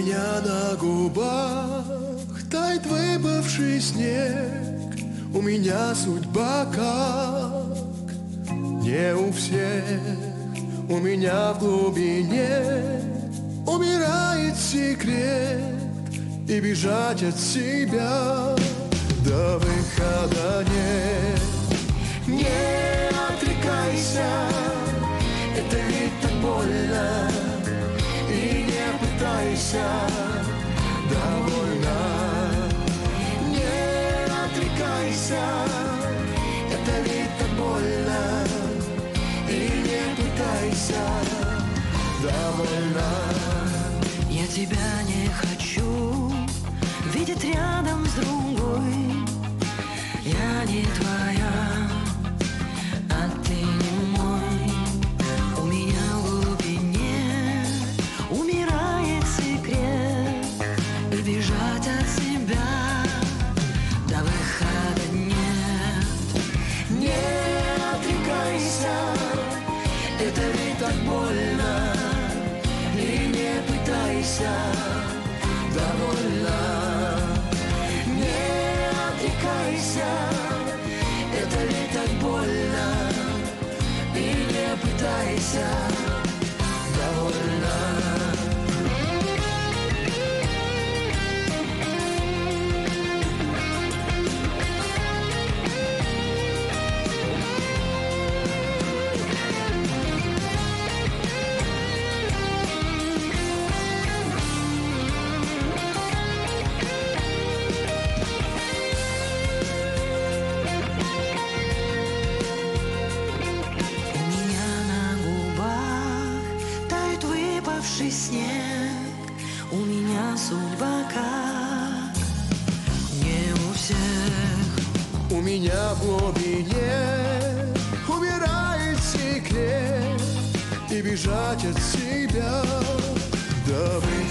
меня на губах тает выпавший снег. У меня судьба как не у всех. У меня в глубине умирает секрет, и бежать от себя до выхода нет. Не отрекайся, это ведь так больно, и не пытайся, довольно. Не отрекайся, это ведь так больно, и не пытайся, довольно. Я тебя не хочу видеть рядом с другой. Я не твоя, а ты не мой. У меня в глубине умирает секрет, и бежать от себя до выхода нет. Не отрекайся, это ведь так больно, и не пытайся, довольно. Не отрекайся, это ведь так больно, и не пытайся, довольно. Снег, у меня судьба как не у всех. У меня в глубине умирает секрет, и бежать от себя до